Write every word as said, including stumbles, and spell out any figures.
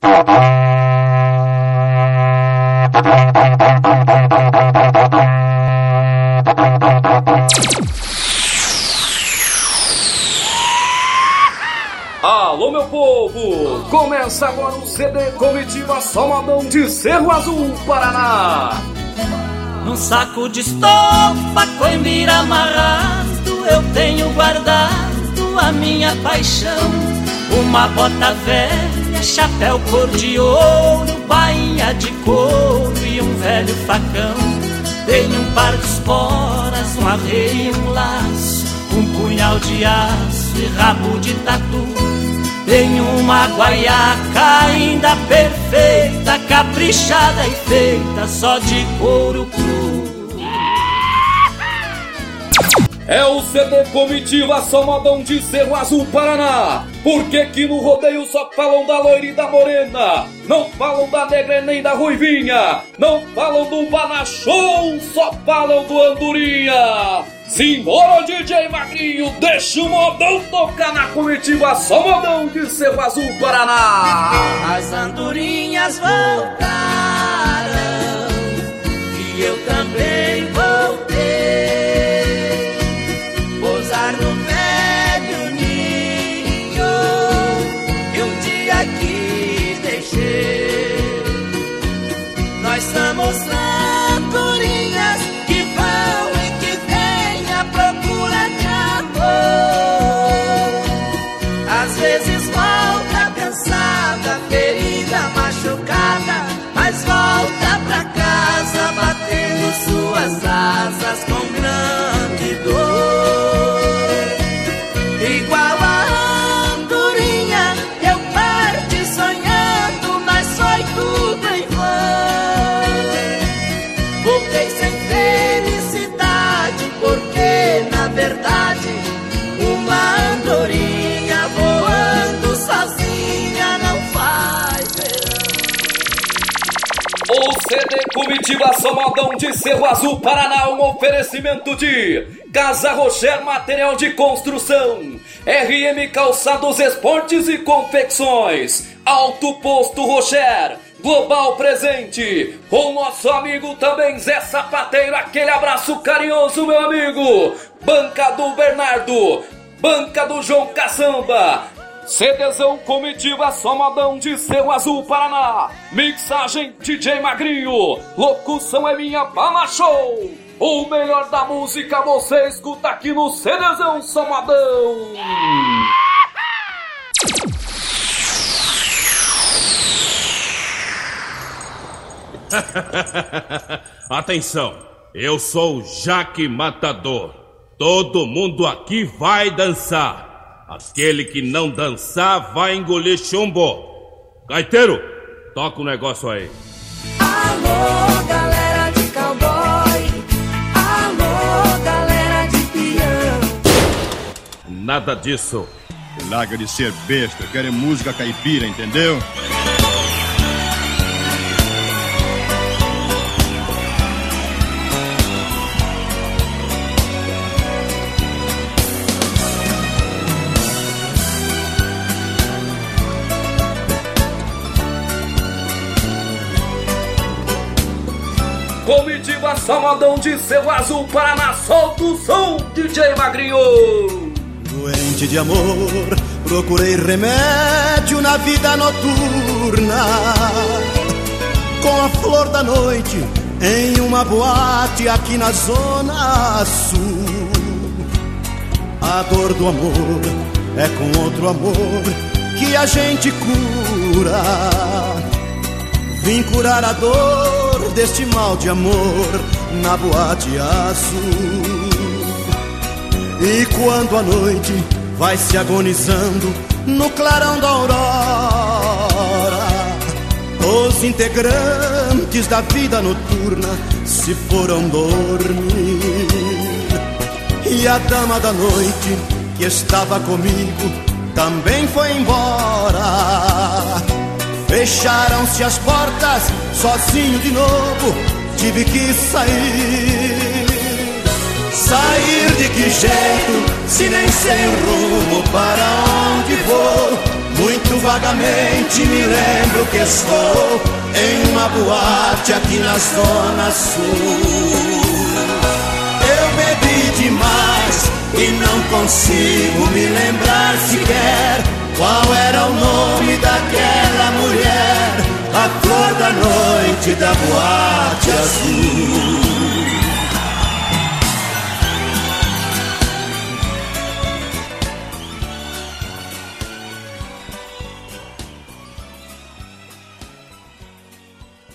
Alô, meu povo! Começa agora o C D Comitiva Só Modão de Cerro Azul, Paraná. Num saco de estopa, coimbira amarrado, eu tenho guardado a minha paixão. Uma bota velha, chapéu cor de ouro, bainha de couro e um velho facão. Tenho um par de esporas, um arreio, um laço, um punhal de aço e rabo de tatu. Tenho uma guaiaca ainda perfeita, caprichada e feita só de couro cru. É o C D Comitiva Só Modão de Cerro Azul, Paraná. Porque que no rodeio só falam da loira e da morena, não falam da negra nem da ruivinha, não falam do banachão, só falam do andorinha. Simbora, D J Magrinho, deixa o modão tocar na Comitiva Só Modão de Cerro Azul, Paraná. As andorinhas voltaram e eu também voltei. Pousar no velho ninho e um dia aqui deixei. Nós somos andorinhas que vão e que vêm à procura de amor. Às vezes volta cansada, ferida, machucada, mas volta pra casa batendo suas asas com grande dor. Igual a andorinha, eu parti sonhando, mas foi tudo em vão. Voltei sem felicidade, porque na verdade uma andorinha voando sozinha não faz verão. O C D Comitiva Só Modão de Cerro Azul, Paraná, um oferecimento de Casa Rocher Material de Construção, R M Calçados Esportes e Confecções, Alto Posto Rocher, Global Presente, o nosso amigo também Zé Sapateiro, aquele abraço carinhoso, meu amigo, Banca do Bernardo, Banca do João Caçamba, CDzão Comitiva Só Modão de Cerro Azul, Paraná, mixagem D J Magrinho, locução é minha, Bala Show. O melhor da música você escuta aqui no CDzão Só Modão. Atenção, eu sou o Jaque Matador. Todo mundo aqui vai dançar. Aquele que não dançar vai engolir chumbo. Gaiteiro, toca o negócio aí. Alô, galera de cowboy. Alô, galera de peão. Nada disso. Larga de ser besta, quero música caipira, entendeu? Comitiva Só Modão de Cerro Azul, Paraná, solta o som, D J Magrinho. Doente de amor, procurei remédio na vida noturna, com a flor da noite em uma boate aqui na zona sul. A dor do amor é com outro amor que a gente cura. Vim curar a dor deste mal de amor na boate azul. E quando a noite vai se agonizando no clarão da aurora, os integrantes da vida noturna se foram dormir. E a dama da noite que estava comigo também foi embora. Fecharam-se as portas, sozinho de novo, tive que sair. Sair de que jeito, se nem sei o rumo para onde vou? Muito vagamente me lembro que estou em uma boate aqui na Zona Sul. Eu bebi demais e não consigo me lembrar sequer qual era o nome daquela mulher, a flor da noite da boate azul.